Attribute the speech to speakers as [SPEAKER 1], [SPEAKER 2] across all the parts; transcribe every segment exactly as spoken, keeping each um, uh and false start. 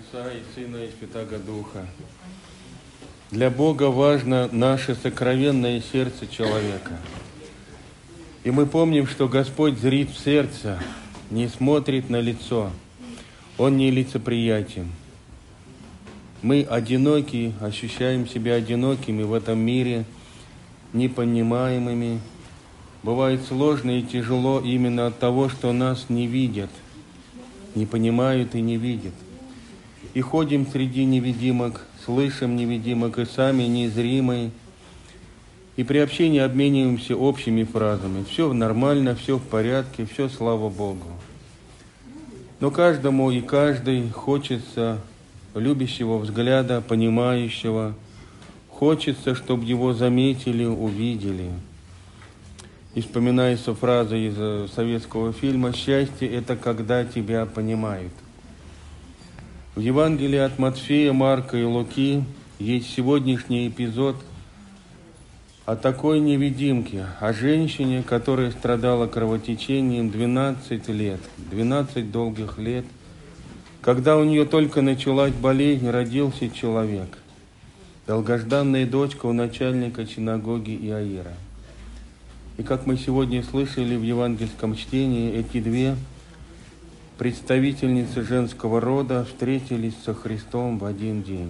[SPEAKER 1] Отца и Сына и Святаго Духа. Для Бога важно наше сокровенное сердце человека. И мы помним, что Господь зрит в сердце, не смотрит на лицо. Он не лицеприятен. Мы одиноки, ощущаем себя одинокими в этом мире, непонимаемыми. Бывает сложно и тяжело именно от того, что нас не видят, не понимают и не видят. И ходим среди невидимок, слышим невидимок и сами незримые. И при общении обмениваемся общими фразами. Все нормально, все в порядке, все слава Богу. Но каждому и каждой хочется любящего взгляда, понимающего. Хочется, чтобы его заметили, увидели. И вспоминается фраза из советского фильма «Счастье – это когда тебя понимают». В Евангелии от Матфея, Марка и Луки есть сегодняшний эпизод о такой невидимке, о женщине, которая страдала кровотечением двенадцать лет, двенадцать долгих лет. Когда у нее только началась болезнь, родился человек, долгожданная дочка у начальника синагоги Иаира. И как мы сегодня слышали в евангельском чтении, эти две представительницы женского рода встретились со Христом в один день.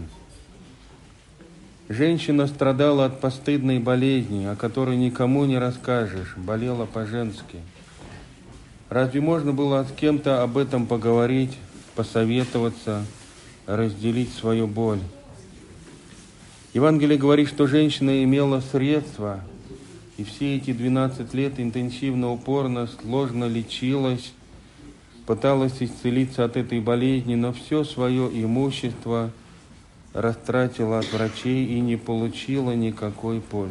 [SPEAKER 1] Женщина страдала от постыдной болезни, о которой никому не расскажешь, болела по-женски. Разве можно было с кем-то об этом поговорить, посоветоваться, разделить свою боль? Евангелие говорит, что женщина имела средства, и все эти двенадцать лет интенсивно, упорно, сложно лечилась, пыталась исцелиться от этой болезни, но все свое имущество растратила от врачей и не получила никакой пользы.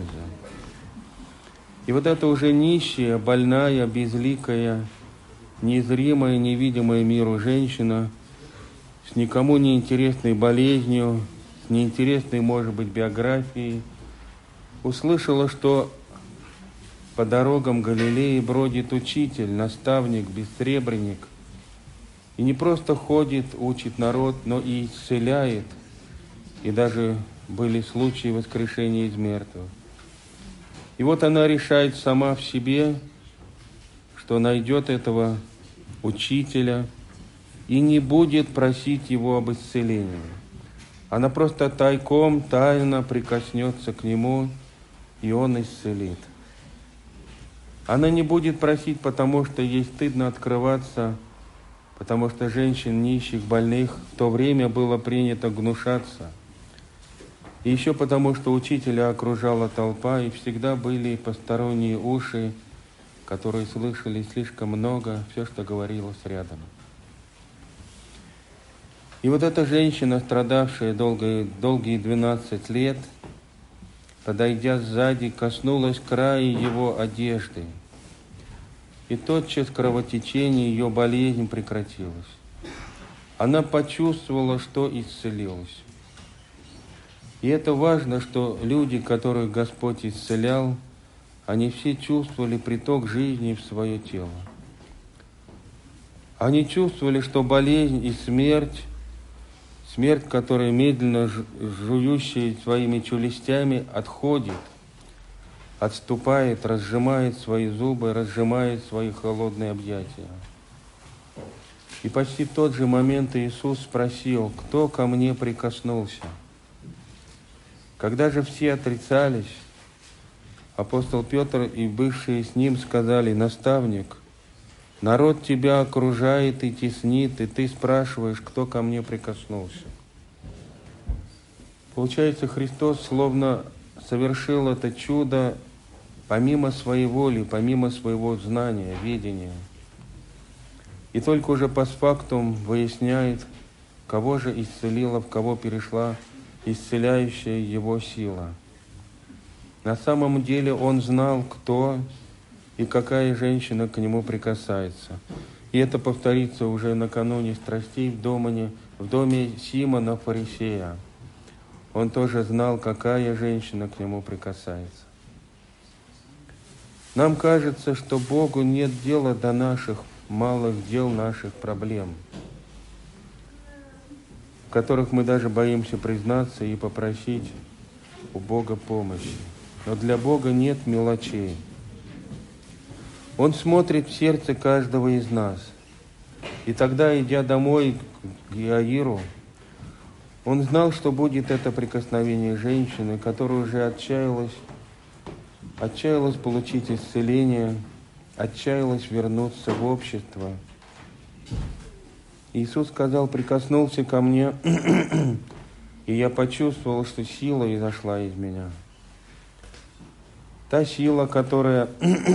[SPEAKER 1] И вот эта уже нищая, больная, безликая, незримая, невидимая миру женщина с никому не интересной болезнью, с неинтересной, может быть, биографией, услышала, что по дорогам Галилеи бродит учитель, наставник, бессребренник, и не просто ходит, учит народ, но и исцеляет. И даже были случаи воскрешения из мертвых. И вот она решает сама в себе, что найдет этого учителя и не будет просить его об исцелении. Она просто тайком, тайно прикоснется к нему, и он исцелит. Она не будет просить, потому что ей стыдно открываться, потому что женщин, нищих, больных в то время было принято гнушаться. И еще потому, что учителя окружала толпа, и всегда были посторонние уши, которые слышали слишком много, все, что говорилось рядом. И вот эта женщина, страдавшая долгие, долгие двенадцать лет, подойдя сзади, коснулась края его одежды. И тотчас кровотечение, ее болезнь прекратилась. Она почувствовала, что исцелилась. И это важно, что люди, которых Господь исцелял, они все чувствовали приток жизни в свое тело. Они чувствовали, что болезнь и смерть, смерть, которая медленно жующая своими челюстями, отходит, отступает, разжимает свои зубы, разжимает свои холодные объятия. И почти в тот же момент Иисус спросил: «Кто ко мне прикоснулся?» Когда же все отрицались, апостол Петр и бывшие с ним сказали: «Наставник, народ тебя окружает и теснит, и ты спрашиваешь, кто ко мне прикоснулся». Получается, Христос словно совершил это чудо помимо своей воли, помимо своего знания, ведения. И только уже постфактум выясняет, кого же исцелила, в кого перешла исцеляющая его сила. На самом деле он знал, кто и какая женщина к нему прикасается. И это повторится уже накануне страстей в доме, в доме Симона Фарисея. Он тоже знал, какая женщина к нему прикасается. Нам кажется, что Богу нет дела до наших малых дел, наших проблем. в которых мы даже боимся признаться и попросить у Бога помощи. Но для Бога нет мелочей. Он смотрит в сердце каждого из нас. И тогда, идя домой к Иаиру, он знал, что будет это прикосновение женщины, которая уже отчаялась, отчаялась получить исцеление, отчаялась вернуться в общество. Иисус сказал, прикоснулся ко мне, и я почувствовал, что сила изошла из меня. Та сила, которая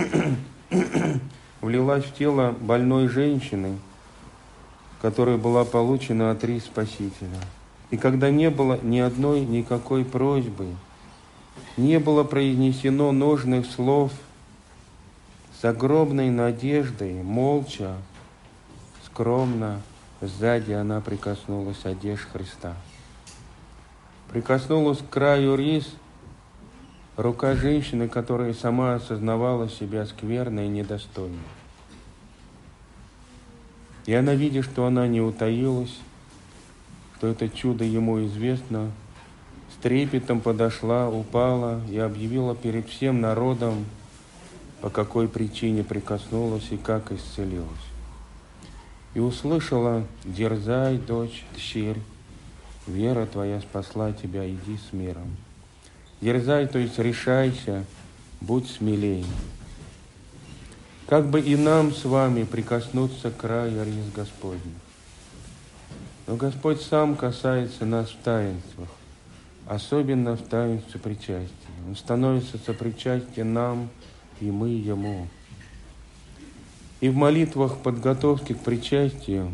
[SPEAKER 1] влилась в тело больной женщины, которая была получена от рук Спасителя. И когда не было ни одной никакой просьбы, не было произнесено нужных слов, с огромной надеждой, молча, скромно, сзади она прикоснулась одежд Христа. Прикоснулась к краю рис рука женщины, которая сама осознавала себя скверной и недостойной. И она, видя, что она не утаилась, что это чудо ему известно, с трепетом подошла, упала и объявила перед всем народом, по какой причине прикоснулась и как исцелилась. И услышала: «Дерзай, дочь, дщерь, вера твоя спасла тебя, иди с миром». Дерзай, то есть решайся, будь смелей. Как бы и нам с вами прикоснуться к краю рис Господних. Но Господь сам касается нас в таинствах, особенно в таинстве причастия. Он становится сопричастен нам, и мы Ему. И в молитвах подготовки к причастию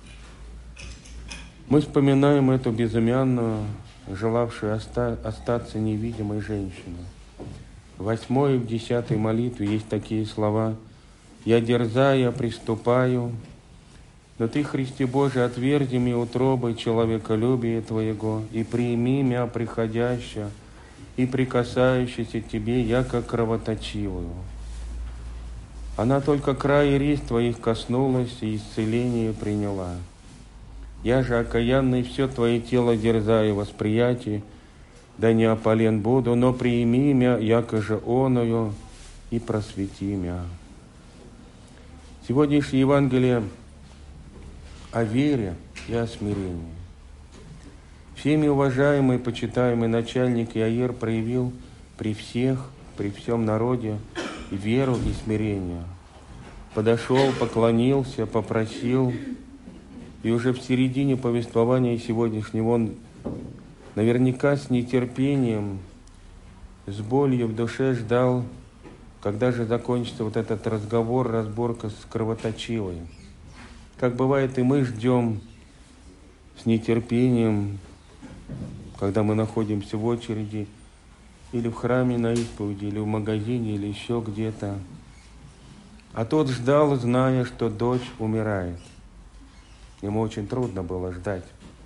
[SPEAKER 1] мы вспоминаем эту безымянную, желавшую оста- остаться невидимой женщину. В восьмой и в десятой молитве есть такие слова: «Я дерзая приступаю, но Ты, Христе Божий, отверзи мне утробой человеколюбие Твоего, и прими мя приходящее и прикасающееся Тебе, яко кровоточивую». Она только края рис Твоих коснулась и исцеление приняла. Я же, окаянный, все Твое тело дерзаю восприятие, да не опален буду, но приими мя, яко же оную, и просвети мя. Сегодняшнее Евангелие о вере и о смирении. Всеми уважаемый, почитаемый начальник Иаир проявил при всех, при всем народе веру и смирение. Подошел, поклонился, попросил, и уже в середине повествования сегодняшнего он наверняка с нетерпением, с болью в душе ждал, когда же закончится вот этот разговор, разборка с кровоточивой. Как бывает, и мы ждем с нетерпением, когда мы находимся в очереди, или в храме на исповеди, или в магазине, или еще где-то. А тот ждал, зная, что дочь умирает. Ему очень трудно было ждать.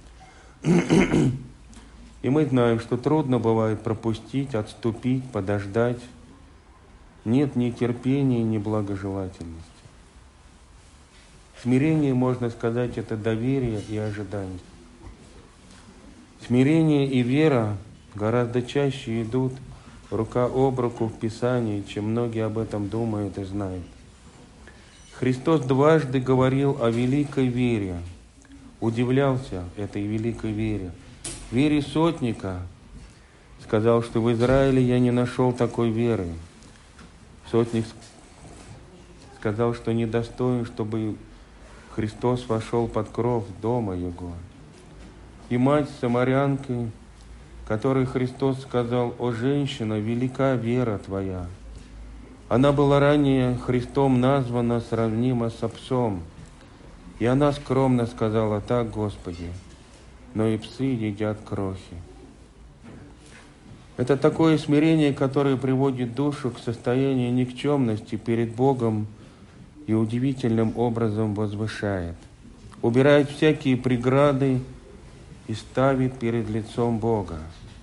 [SPEAKER 1] И мы знаем, что трудно бывает пропустить, отступить, подождать. Нет ни терпения, ни благожелательности. Смирение, можно сказать, это доверие и ожидание. Смирение и вера гораздо чаще идут рука об руку в Писании, чем многие об этом думают и знают. Христос дважды говорил о великой вере, удивлялся этой великой вере. Вере сотника, сказал, что в Израиле я не нашел такой веры. Сотник сказал, что недостоин, чтобы Христос вошел под кров дома его. И мать самарянки, которой Христос сказал: «О женщина, велика вера твоя». Она была ранее Христом названа сравнима с псом. И она скромно сказала: «Так, Господи, но и псы едят крохи». Это такое смирение, которое приводит душу к состоянию никчемности перед Богом и удивительным образом возвышает. Убирает всякие преграды и ставит перед лицом Бога.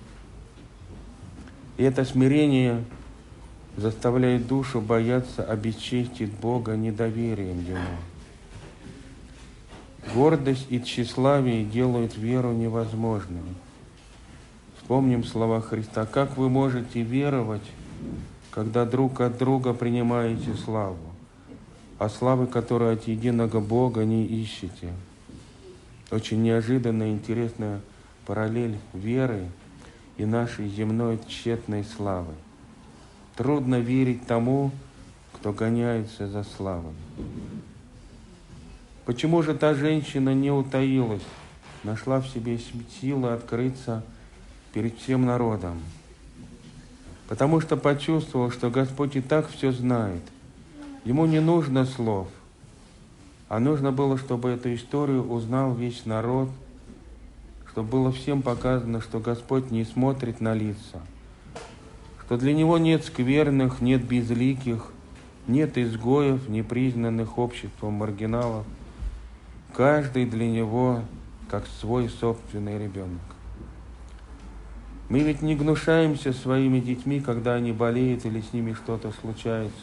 [SPEAKER 1] И это смирение заставляет душу бояться обесчестить Бога недоверием Ему. Гордость и тщеславие делают веру невозможной. Вспомним слова Христа. Как вы можете веровать, когда друг от друга принимаете славу, а славы, которую от единого Бога, не ищете? Очень неожиданная, интересная параллель веры и нашей земной тщетной славы. Трудно верить тому, кто гоняется за славой. Почему же та женщина не утаилась, нашла в себе силы открыться перед всем народом? Потому что почувствовал, что Господь и так все знает. Ему не нужно слов, а нужно было, чтобы эту историю узнал весь народ, чтобы было всем показано, что Господь не смотрит на лица, что для Него нет скверных, нет безликих, нет изгоев, не признанных обществом маргиналов. Каждый для Него как свой собственный ребенок. Мы ведь не гнушаемся своими детьми, когда они болеют или с ними что-то случается,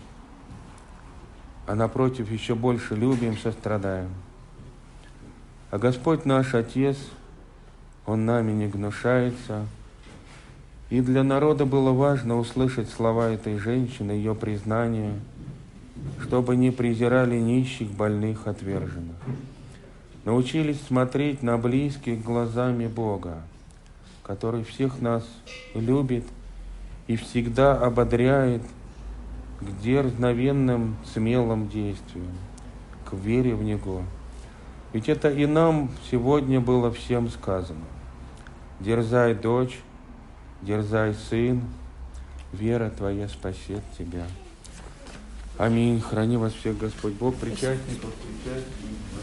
[SPEAKER 1] а напротив, еще больше любим, сострадаем. А Господь наш Отец, Он нами не гнушается. И для народа было важно услышать слова этой женщины, ее признание, чтобы не презирали нищих, больных, отверженных. Научились смотреть на близких глазами Бога, который всех нас любит и всегда ободряет к дерзновенным, смелым действиям, к вере в Него. Ведь это и нам сегодня было всем сказано. Дерзай, дочь, дерзай, сын, вера твоя спасет тебя. Аминь. Храни вас всех Господь Бог, причастников, причастников.